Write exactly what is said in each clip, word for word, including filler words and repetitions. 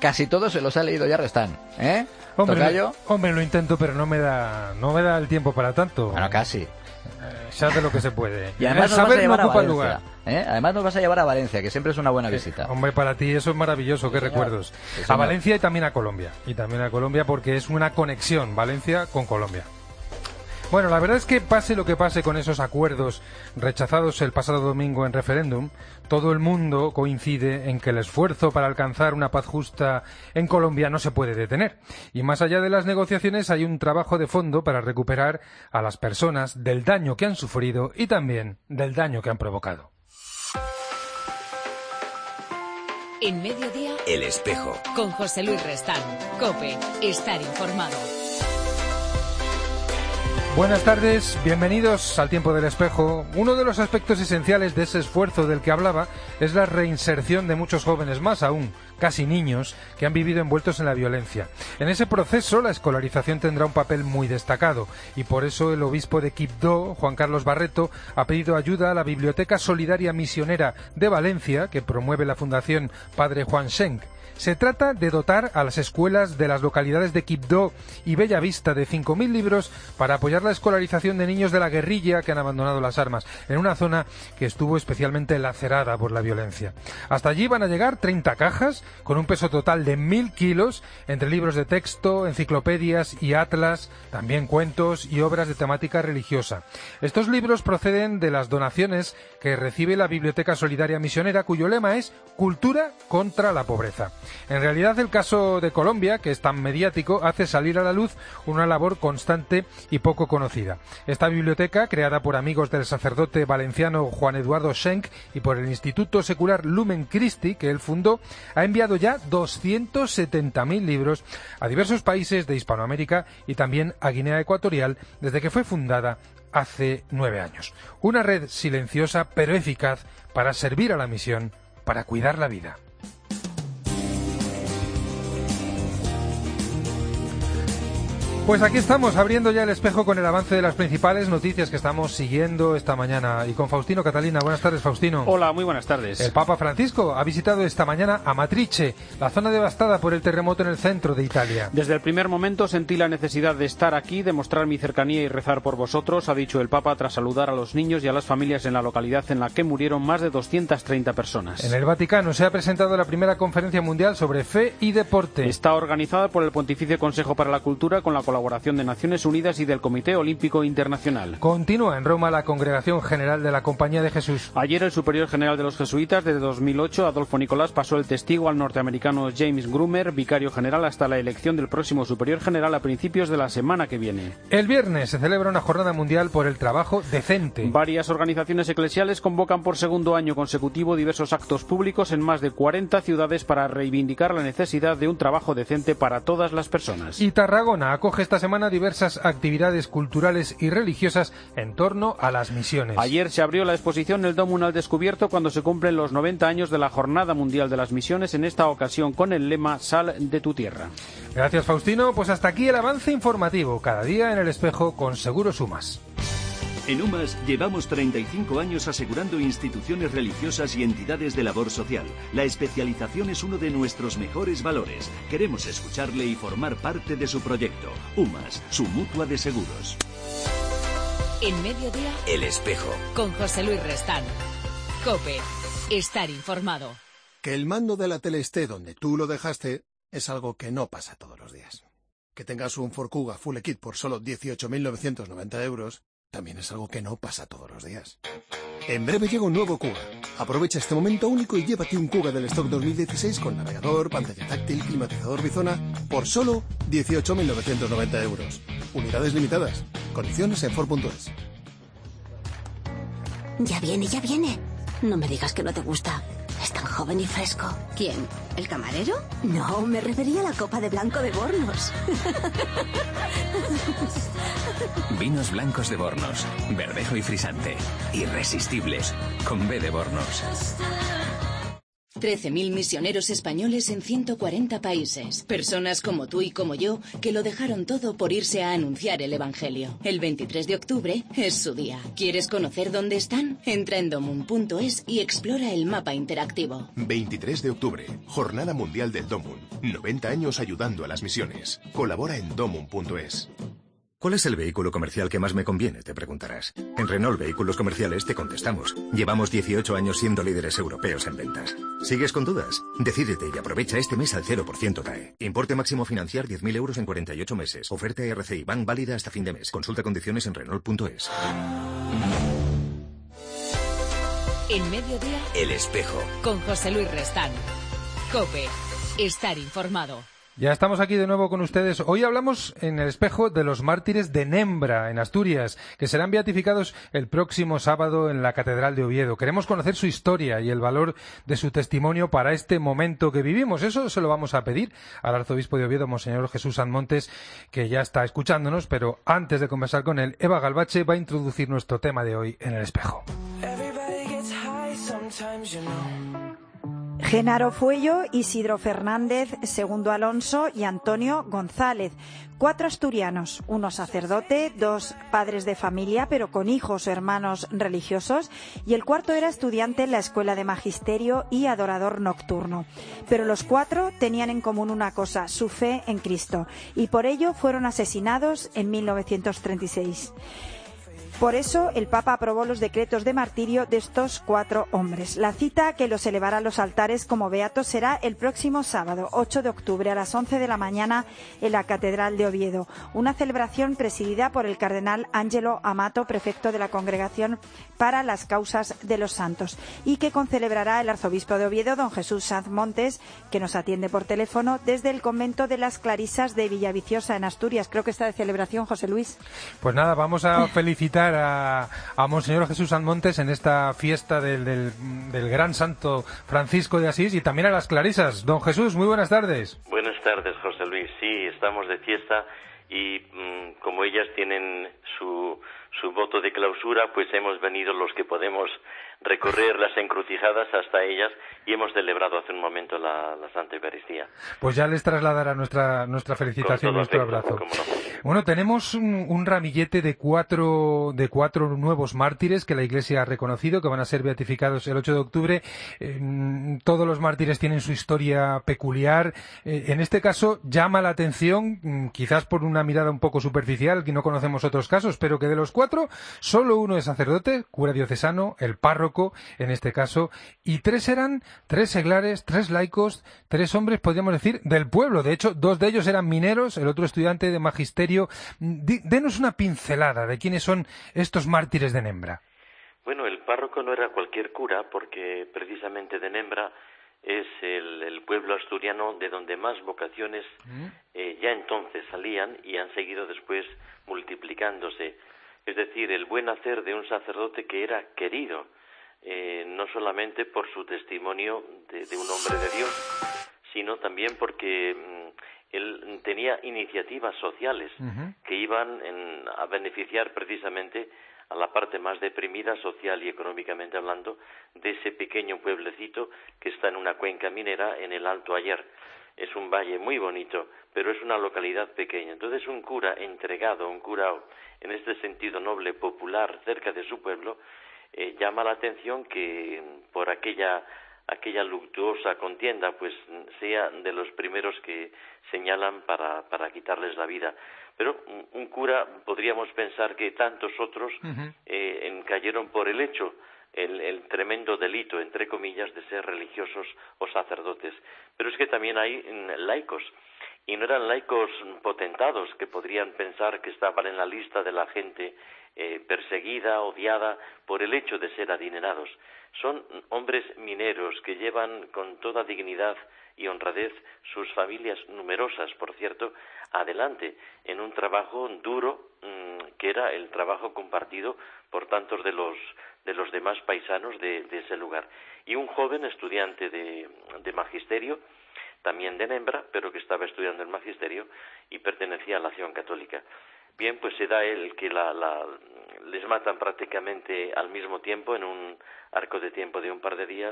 casi todos se los ha leído ya Restán, ¿eh? Hombre, ¿Tocayo? hombre, lo intento, pero no me da no me da el tiempo para tanto. Bueno, casi. Eh, se hace lo que se puede. Y además el nos vas a saber no llevar a ocupa el Valencia, lugar. ¿eh? Además nos vas a llevar a Valencia, que siempre es una buena visita. Eh, hombre, para ti eso es maravilloso, qué Sí, recuerdos. Sí, a señor. Valencia y también a Colombia. Y también a Colombia porque es una conexión Valencia con Colombia. Bueno, la verdad es que pase lo que pase con esos acuerdos rechazados el pasado domingo en referéndum, todo el mundo coincide en que el esfuerzo para alcanzar una paz justa en Colombia no se puede detener. Y más allá de las negociaciones hay un trabajo de fondo para recuperar a las personas del daño que han sufrido y también del daño que han provocado. En Mediodía, El Espejo. con José Luis Restán. COPE. Estar informado. Buenas tardes, bienvenidos al Tiempo del Espejo. Uno de los aspectos esenciales de ese esfuerzo del que hablaba es la reinserción de muchos jóvenes, más aún, casi niños, que han vivido envueltos en la violencia. En ese proceso la escolarización tendrá un papel muy destacado y por eso el obispo de Quibdó, Juan Carlos Barreto, ha pedido ayuda a la Biblioteca Solidaria Misionera de Valencia, que promueve la Fundación Padre Juan Schenk. Se trata de dotar a las escuelas de las localidades de Quibdó y Bellavista de cinco mil libros para apoyar la escolarización de niños de la guerrilla que han abandonado las armas, en una zona que estuvo especialmente lacerada por la violencia. Hasta allí van a llegar treinta cajas, con un peso total de mil kilos, entre libros de texto, enciclopedias y atlas, también cuentos y obras de temática religiosa. Estos libros proceden de las donaciones que recibe la Biblioteca Solidaria Misionera, cuyo lema es Cultura contra la Pobreza. En realidad, el caso de Colombia, que es tan mediático, hace salir a la luz una labor constante y poco conocida. Esta biblioteca, creada por amigos del sacerdote valenciano Juan Eduardo Schenk y por el Instituto Secular Lumen Christi, que él fundó, ha enviado ya doscientos setenta mil libros a diversos países de Hispanoamérica y también a Guinea Ecuatorial desde que fue fundada hace nueve años. Una red silenciosa pero eficaz para servir a la misión, para cuidar la vida. Pues aquí estamos, abriendo ya el espejo con el avance de las principales noticias que estamos siguiendo esta mañana. Y con Faustino Catalina. Buenas tardes, Faustino. Hola, muy buenas tardes. El Papa Francisco ha visitado esta mañana Amatrice, la zona devastada por el terremoto en el centro de Italia. Desde el primer momento sentí la necesidad de estar aquí, de mostrar mi cercanía y rezar por vosotros, ha dicho el Papa tras saludar a los niños y a las familias en la localidad en la que murieron más de doscientas treinta personas. En el Vaticano se ha presentado la primera conferencia mundial sobre fe y deporte. Está organizada por el Pontificio Consejo para la Cultura con la colaboración de Naciones Unidas y del Comité Olímpico Internacional. Continúa en Roma la Congregación General de la Compañía de Jesús. Ayer el Superior General de los Jesuitas, desde dos mil ocho, Adolfo Nicolás, pasó el testigo al norteamericano James Grumer, vicario general, hasta la elección del próximo Superior General a principios de la semana que viene. El viernes se celebra una jornada mundial por el trabajo decente. Varias organizaciones eclesiales convocan por segundo año consecutivo diversos actos públicos en más de cuarenta ciudades para reivindicar la necesidad de un trabajo decente para todas las personas. Y Tarragona acoge esta semana diversas actividades culturales y religiosas en torno a las misiones. Ayer se abrió la exposición El Domun al Descubierto cuando se cumplen los noventa años de la Jornada Mundial de las Misiones, en esta ocasión con el lema Sal de tu tierra. Gracias, Faustino. Pues hasta aquí el avance informativo, cada día en el espejo con Seguros Umas. En UMAS llevamos treinta y cinco años asegurando instituciones religiosas y entidades de labor social. La especialización es uno de nuestros mejores valores. Queremos escucharle y formar parte de su proyecto. UMAS, su mutua de seguros. En Mediodía, El Espejo. con José Luis Restán. COPE. Estar informado. Que el mando de la tele esté donde tú lo dejaste es algo que no pasa todos los días. Que tengas un Ford Kuga Full Kit por solo dieciocho mil novecientos noventa euros también es algo que no pasa todos los días. En breve llega un nuevo Kuga. Aprovecha este momento único y llévate un Kuga del stock dos mil dieciséis con navegador, pantalla táctil, climatizador Bizona por solo dieciocho mil novecientos noventa euros. Unidades limitadas. Condiciones en Ford punto es. Ya viene, ya viene. No me digas que no te gusta. Es tan joven y fresco. ¿Quién? ¿El camarero? No, me refería a la copa de blanco de Bornos. Vinos blancos de Bornos, verdejo y frisante, irresistibles, con B de Bornos. trece mil misioneros españoles en ciento cuarenta países. Personas como tú y como yo que lo dejaron todo por irse a anunciar el Evangelio. El veintitrés de octubre es su día. ¿Quieres conocer dónde están? Entra en domun punto es y explora el mapa interactivo. veintitrés de octubre, Jornada Mundial del Domun. noventa años ayudando a las misiones. Colabora en domun punto es. ¿Cuál es el vehículo comercial que más me conviene?, te preguntarás. En Renault Vehículos Comerciales te contestamos. Llevamos dieciocho años siendo líderes europeos en ventas. ¿Sigues con dudas? Decídete y aprovecha este mes al cero por ciento T A E. Importe máximo financiar diez mil euros en cuarenta y ocho meses. Oferta R C I Bank válida hasta fin de mes. Consulta condiciones en Renault punto es. En Mediodía, El Espejo. con José Luis Restán. COPE. Estar informado. Ya estamos aquí de nuevo con ustedes. Hoy hablamos en El Espejo de los mártires de Nembra, en Asturias, que serán beatificados el próximo sábado en la Catedral de Oviedo. Queremos conocer su historia y el valor de su testimonio para este momento que vivimos. Eso se lo vamos a pedir al arzobispo de Oviedo, Monseñor Jesús Sanmontes, que ya está escuchándonos, pero antes de conversar con él, Eva Galvache va a introducir nuestro tema de hoy en El Espejo. Genaro Fuello, Isidro Fernández, Segundo Alonso y Antonio González. Cuatro asturianos, uno sacerdote, dos padres de familia, pero con hijos o hermanos religiosos, y el cuarto era estudiante en la Escuela de Magisterio y adorador nocturno. Pero los cuatro tenían en común una cosa, su fe en Cristo, y por ello fueron asesinados en mil novecientos treinta y seis. Por eso, el Papa aprobó los decretos de martirio de estos cuatro hombres. La cita que los elevará a los altares como beatos será el próximo sábado, ocho de octubre, a las once de la mañana, en la Catedral de Oviedo. Una celebración presidida por el cardenal Ángelo Amato, prefecto de la Congregación para las Causas de los Santos, y que concelebrará el arzobispo de Oviedo, don Jesús Sanz Montes, que nos atiende por teléfono desde el convento de las Clarisas de Villaviciosa, en Asturias. Creo que está de celebración, José Luis. Pues nada, vamos a felicitar a, a Monseñor Jesús Sanz Montes en esta fiesta del, del, del gran santo Francisco de Asís, y también a las Clarisas. Don Jesús, muy buenas tardes. Buenas tardes, José Luis. Sí, estamos de fiesta y mmm, como ellas tienen su, su voto de clausura, pues hemos venido los que podemos recorrer las encrucijadas hasta ellas y hemos celebrado hace un momento la, la Santa Eucaristía. Pues ya les trasladará nuestra nuestra felicitación, nuestro abrazo. No. Bueno, tenemos un, un ramillete de cuatro de cuatro nuevos mártires que la Iglesia ha reconocido, que van a ser beatificados el ocho de octubre. Eh, todos los mártires tienen su historia peculiar. Eh, en este caso llama la atención, quizás por una mirada un poco superficial, que no conocemos otros casos, pero que de los cuatro, solo uno es sacerdote, cura diocesano, el párroco en este caso, y tres eran tres seglares, tres laicos, tres hombres, podríamos decir, del pueblo. De hecho, dos de ellos eran mineros, el otro estudiante de magisterio. Denos una pincelada de quiénes son estos mártires de Nembra. Bueno, el párroco no era cualquier cura, porque precisamente de Nembra es el, el pueblo asturiano de donde más vocaciones eh, ya entonces salían y han seguido después multiplicándose. Es decir, el buen hacer de un sacerdote que era querido, Eh, no solamente por su testimonio de, de un hombre de Dios, sino también porque mm, él tenía iniciativas sociales uh-huh. que iban en, a beneficiar precisamente a la parte más deprimida social y económicamente hablando de ese pequeño pueblecito que está en una cuenca minera en el Alto Ayer. Es un valle muy bonito, pero es una localidad pequeña. Entonces un cura entregado, un cura en este sentido noble, popular, cerca de su pueblo, Eh, llama la atención que por aquella aquella luctuosa contienda pues sea de los primeros que señalan para para quitarles la vida. Pero un, un cura, podríamos pensar que tantos otros uh-huh. eh, cayeron por el hecho, el, el tremendo delito, entre comillas, de ser religiosos o sacerdotes. Pero es que también hay laicos, y no eran laicos potentados que podrían pensar que estaban en la lista de la gente Eh, perseguida, odiada por el hecho de ser adinerados. Son hombres mineros que llevan con toda dignidad y honradez sus familias numerosas, por cierto, adelante en un trabajo duro mmm, que era el trabajo compartido por tantos de los de los demás paisanos de, de ese lugar. Y un joven estudiante de, de magisterio, también de Nembra, pero que estaba estudiando el magisterio y pertenecía a la acción católica. Bien, pues se da el que la, la, les matan prácticamente al mismo tiempo, en un arco de tiempo de un par de días,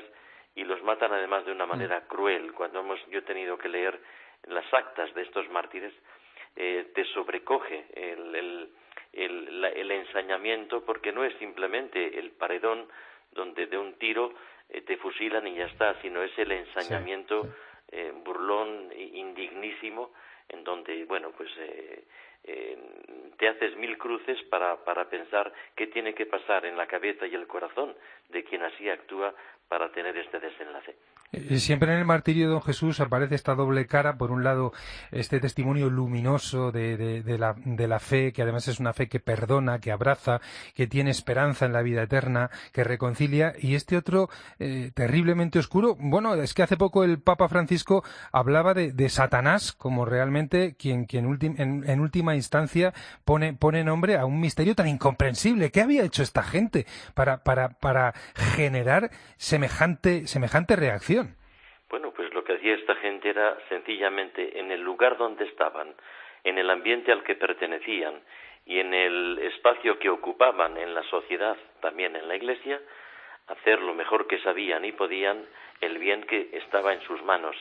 y los matan además de una manera cruel. Cuando hemos yo he tenido que leer las actas de estos mártires, eh, te sobrecoge el, el, el, la, el ensañamiento, porque no es simplemente el paredón donde de un tiro eh, te fusilan y ya está, sino es el ensañamiento sí, sí. Eh, burlón, indignísimo, en donde, bueno, pues eh, eh, te haces mil cruces para, para pensar qué tiene que pasar en la cabeza y el corazón de quien así actúa para tener este desenlace. Siempre en el martirio de don Jesús aparece esta doble cara. Por un lado, este testimonio luminoso de, de, de, la, de la fe, que además es una fe que perdona, que abraza, que tiene esperanza en la vida eterna, que reconcilia, y este otro eh, terriblemente oscuro. Bueno, es que hace poco el Papa Francisco hablaba de, de Satanás como realmente quien, quien ultim, en, en última instancia pone, pone nombre a un misterio tan incomprensible. ¿Qué había hecho esta gente para, para, para generar semejante, semejante reacción? Bueno, pues lo que hacía esta gente era sencillamente, en el lugar donde estaban, en el ambiente al que pertenecían y en el espacio que ocupaban en la sociedad, también en la Iglesia, hacer lo mejor que sabían y podían, el bien que estaba en sus manos,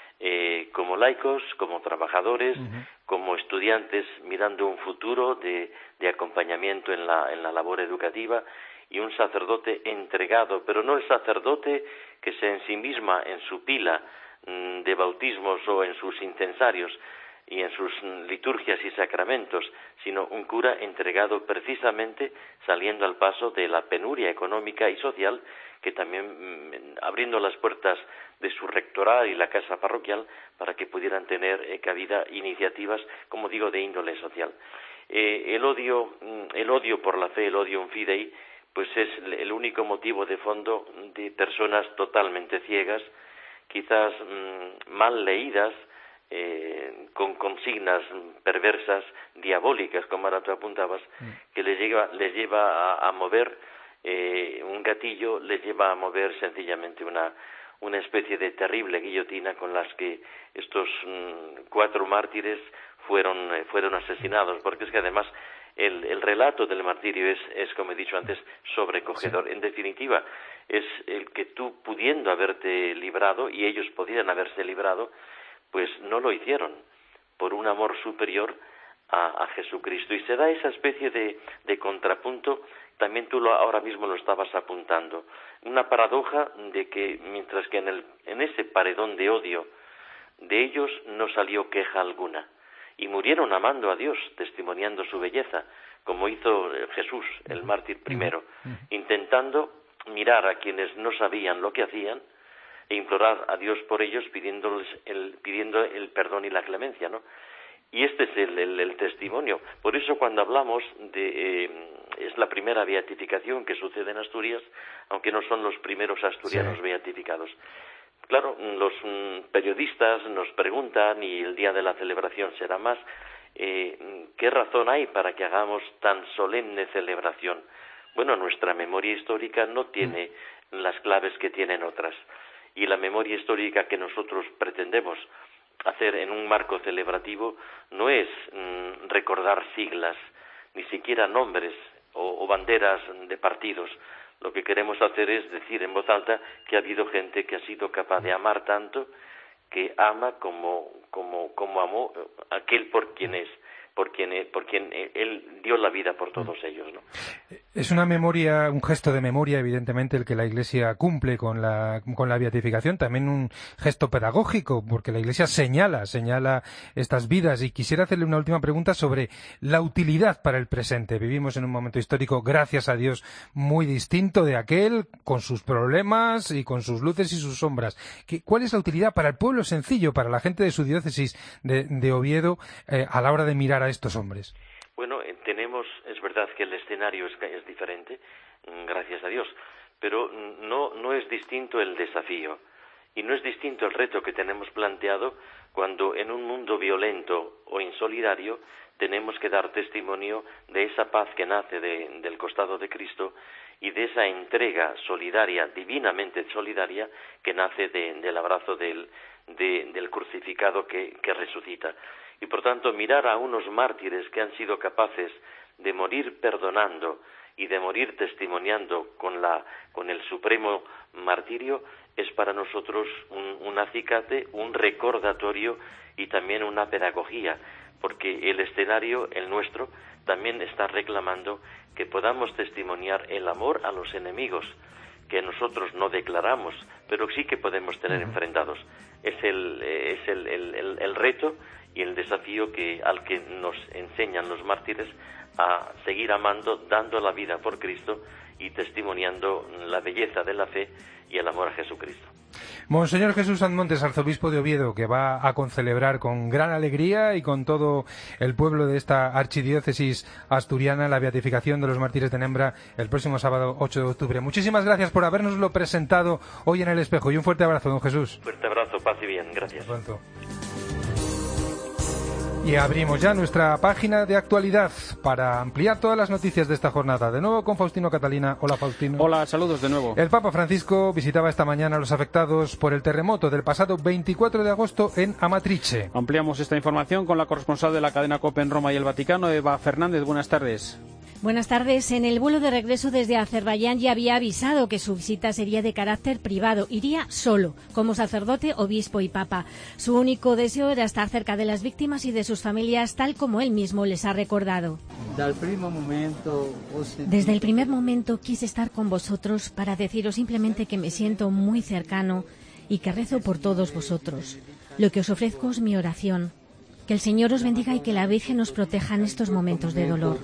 eh, como laicos, como trabajadores, uh-huh. como estudiantes mirando un futuro de, de acompañamiento en la, en la labor educativa, y un sacerdote entregado, pero no el sacerdote que se ensimisma en su pila mmm, de bautismos o en sus incensarios y en sus liturgias y sacramentos, sino un cura entregado precisamente saliendo al paso de la penuria económica y social, que también mmm, abriendo las puertas de su rectoral y la casa parroquial para que pudieran tener eh, cabida iniciativas, como digo, de índole social. Eh, el odio, el odio por la fe, el odio un fidei, pues es el único motivo de fondo de personas totalmente ciegas, quizás mmm, mal leídas, eh, con consignas perversas, diabólicas, como ahora tú apuntabas, mm. que les lleva, les lleva a, a mover eh, un gatillo, les lleva a mover sencillamente una, una especie de terrible guillotina con las que estos mmm, cuatro mártires fueron, eh, fueron asesinados, porque es que además El, el relato del martirio es, es, como he dicho antes, sobrecogedor. Sí. En definitiva, es el que tú, pudiendo haberte librado, y ellos podían haberse librado, pues no lo hicieron, por un amor superior a, a Jesucristo. Y se da esa especie de, de contrapunto, también tú lo, ahora mismo lo estabas apuntando, una paradoja de que, mientras que en, el, en ese paredón de odio de ellos no salió queja alguna, y murieron amando a Dios, testimoniando su belleza, como hizo Jesús, el mártir primero, intentando mirar a quienes no sabían lo que hacían e implorar a Dios por ellos, pidiéndoles el, pidiendo el perdón y la clemencia, ¿no? Y este es el, el, el testimonio. Por eso cuando hablamos de... Eh, es la primera beatificación que sucede en Asturias, aunque no son los primeros asturianos sí. beatificados. Claro, los mm, periodistas nos preguntan, y el día de la celebración será más, eh, ¿qué razón hay para que hagamos tan solemne celebración? Bueno, nuestra memoria histórica no tiene las claves que tienen otras, y la memoria histórica que nosotros pretendemos hacer en un marco celebrativo no es mm, recordar siglas, ni siquiera nombres o, o banderas de partidos. Lo que queremos hacer es decir en voz alta que ha habido gente que ha sido capaz de amar tanto, que ama como como como amó aquel por quien es, por quien por quien él dio la vida por todos ellos, ¿no? Es una memoria, un gesto de memoria, evidentemente, el que la Iglesia cumple con la con la beatificación, también un gesto pedagógico, porque la Iglesia señala, señala estas vidas. Y quisiera hacerle una última pregunta sobre la utilidad para el presente. Vivimos en un momento histórico, gracias a Dios, muy distinto de aquel, con sus problemas y con sus luces y sus sombras. ¿Cuál es la utilidad para el pueblo sencillo, para la gente de su diócesis de, de Oviedo, eh, a la hora de mirar a estos hombres? Bueno, tenemos, es verdad que el escenario es, es diferente, gracias a Dios, pero no, no es distinto el desafío, y no es distinto el reto que tenemos planteado cuando en un mundo violento o insolidario tenemos que dar testimonio de esa paz que nace de, del costado de Cristo y de esa entrega solidaria, divinamente solidaria, que nace de, del abrazo del, de, del crucificado que, que resucita. Y por tanto, mirar a unos mártires que han sido capaces de morir perdonando y de morir testimoniando con la con el supremo martirio es para nosotros un, un acicate, un recordatorio y también una pedagogía, porque el escenario, el nuestro, también está reclamando que podamos testimoniar el amor a los enemigos, que nosotros no declaramos, pero sí que podemos tener uh-huh. enfrentados. Es el es el, el, el, el reto y el desafío que al que nos enseñan los mártires a seguir amando, dando la vida por Cristo y testimoniando la belleza de la fe y el amor a Jesucristo. Monseñor Jesús Sanmontes, arzobispo de Oviedo, que va a concelebrar con gran alegría y con todo el pueblo de esta archidiócesis asturiana la beatificación de los mártires de Nembra el próximo sábado ocho de octubre. Muchísimas gracias por habernoslo presentado hoy en El Espejo y un fuerte abrazo, don Jesús. Fuerte abrazo, paz y bien, gracias. Pronto. Y abrimos ya nuestra página de actualidad para ampliar todas las noticias de esta jornada. De nuevo con Faustino Catalina. Hola, Faustino. Hola, saludos de nuevo. El Papa Francisco visitaba esta mañana a los afectados por el terremoto del pasado veinticuatro de agosto en Amatrice. Ampliamos esta información con la corresponsal de la cadena COPE en Roma y el Vaticano, Eva Fernández. Buenas tardes. Buenas tardes. En el vuelo de regreso desde Azerbaiyán ya había avisado que su visita sería de carácter privado. Iría solo, como sacerdote, obispo y papa. Su único deseo era estar cerca de las víctimas y de sus familias, tal como él mismo les ha recordado. Desde el primer momento quise estar con vosotros para deciros simplemente que me siento muy cercano y que rezo por todos vosotros. Lo que os ofrezco es mi oración. Que el Señor os bendiga y que la Virgen os proteja en estos momentos de dolor.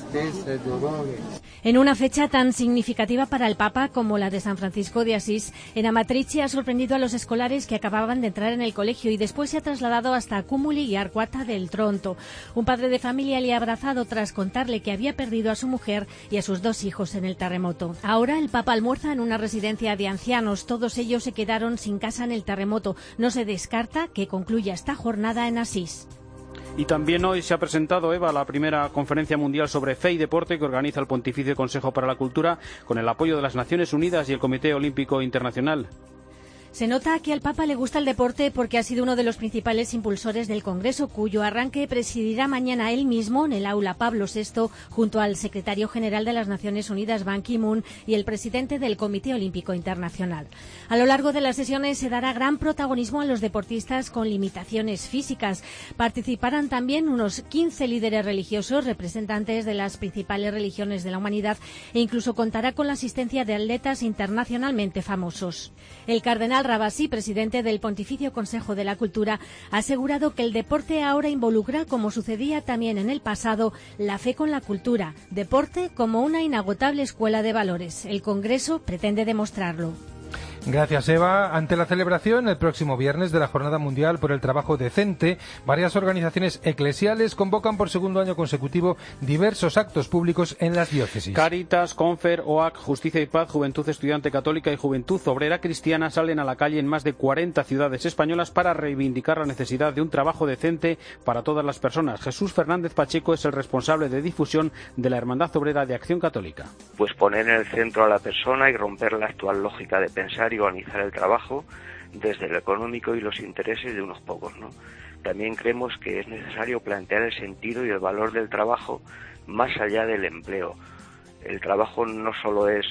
En una fecha tan significativa para el Papa como la de San Francisco de Asís, en Amatrice ha sorprendido a los escolares que acababan de entrar en el colegio y después se ha trasladado hasta Cúmuli y Arcuata del Tronto. Un padre de familia le ha abrazado tras contarle que había perdido a su mujer y a sus dos hijos en el terremoto. Ahora el Papa almuerza en una residencia de ancianos. Todos ellos se quedaron sin casa en el terremoto. No se descarta que concluya esta jornada en Asís. Y también hoy se ha presentado, Eva, la primera conferencia mundial sobre fe y deporte que organiza el Pontificio Consejo para la Cultura con el apoyo de las Naciones Unidas y el Comité Olímpico Internacional. Se nota que al Papa le gusta el deporte porque ha sido uno de los principales impulsores del Congreso, cuyo arranque presidirá mañana él mismo en el aula Pablo sexto, junto al secretario general de las Naciones Unidas, Ban Ki-moon, y el presidente del Comité Olímpico Internacional. A lo largo de las sesiones se dará gran protagonismo a los deportistas con limitaciones físicas. Participarán también unos quince líderes religiosos, representantes de las principales religiones de la humanidad, e incluso contará con la asistencia de atletas internacionalmente famosos. El cardenal Rabasí, presidente del Pontificio Consejo de la Cultura, ha asegurado que el deporte ahora involucra, como sucedía también en el pasado, la fe con la cultura, deporte como una inagotable escuela de valores. El Congreso pretende demostrarlo. Gracias, Eva. Ante la celebración el próximo viernes de la Jornada Mundial por el Trabajo Decente, varias organizaciones eclesiales convocan por segundo año consecutivo diversos actos públicos en las diócesis. Cáritas, Confer, O A C, Justicia y Paz, Juventud Estudiante Católica y Juventud Obrera Cristiana salen a la calle en más de cuarenta ciudades españolas para reivindicar la necesidad de un trabajo decente para todas las personas. Jesús Fernández Pacheco es el responsable de difusión de la Hermandad Obrera de Acción Católica. Pues poner en el centro a la persona y romper la actual lógica de pensar y organizar el trabajo desde lo económico y los intereses de unos pocos, ¿no? También creemos que es necesario plantear el sentido y el valor del trabajo más allá del empleo. El trabajo no solo es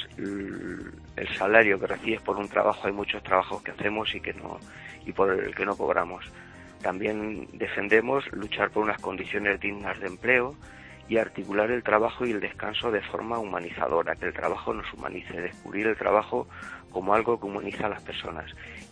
el salario que recibes por un trabajo, hay muchos trabajos que hacemos y que no y por el que no cobramos. También defendemos luchar por unas condiciones dignas de empleo y articular el trabajo y el descanso de forma humanizadora, que el trabajo nos humanice, descubrir el trabajo como algo que humaniza a las personas.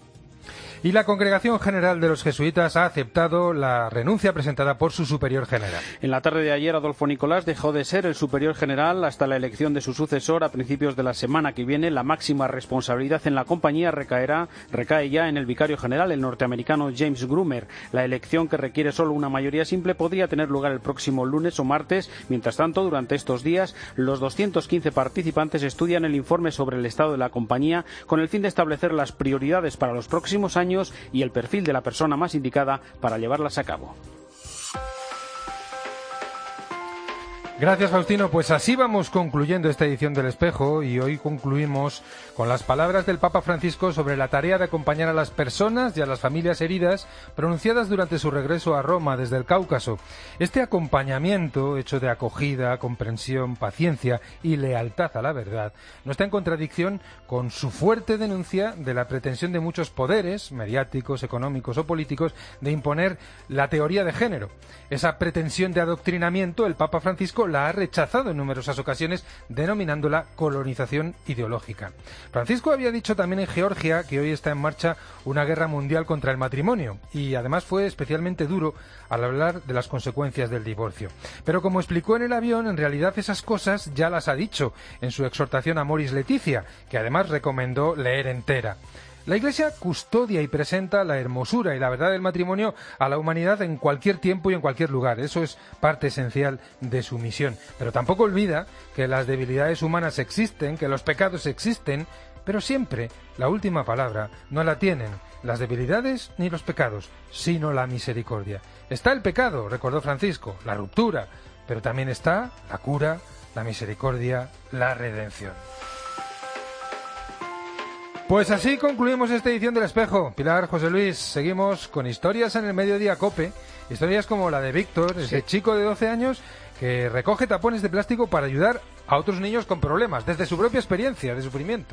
Y la Congregación General de los Jesuitas ha aceptado la renuncia presentada por su superior general. En la tarde de ayer, Adolfo Nicolás dejó de ser el superior general hasta la elección de su sucesor a principios de la semana que viene. La máxima responsabilidad en la compañía recaerá, recae ya en el vicario general, el norteamericano James Grumer. La elección, que requiere solo una mayoría simple, podría tener lugar el próximo lunes o martes. Mientras tanto, durante estos días, los doscientos quince participantes estudian el informe sobre el estado de la compañía con el fin de establecer las prioridades para los próximos años y el perfil de la persona más indicada para llevarlas a cabo. Gracias, Faustino. Pues así vamos concluyendo esta edición del Espejo y hoy concluimos con las palabras del Papa Francisco sobre la tarea de acompañar a las personas y a las familias heridas pronunciadas durante su regreso a Roma desde el Cáucaso. Este acompañamiento, hecho de acogida, comprensión, paciencia y lealtad a la verdad, no está en contradicción con su fuerte denuncia de la pretensión de muchos poderes, mediáticos, económicos o políticos, de imponer la teoría de género. Esa pretensión de adoctrinamiento el Papa Francisco la ha rechazado en numerosas ocasiones, denominándola colonización ideológica. Francisco había dicho también en Georgia que hoy está en marcha una guerra mundial contra el matrimonio y además fue especialmente duro al hablar de las consecuencias del divorcio. Pero como explicó en el avión, en realidad esas cosas ya las ha dicho en su exhortación a Moris Leticia, que además recomendó leer entera. La Iglesia custodia y presenta la hermosura y la verdad del matrimonio a la humanidad en cualquier tiempo y en cualquier lugar. Eso es parte esencial de su misión. Pero tampoco olvida que las debilidades humanas existen, que los pecados existen, pero siempre la última palabra no la tienen las debilidades ni los pecados, sino la misericordia. Está el pecado, recordó Francisco, la ruptura, pero también está la cura, la misericordia, la redención. Pues así concluimos esta edición del Espejo. Pilar, José Luis, seguimos con historias en el Mediodía COPE, historias como la de Víctor, ese sí. chico de doce años que recoge tapones de plástico para ayudar a otros niños con problemas, desde su propia experiencia de sufrimiento.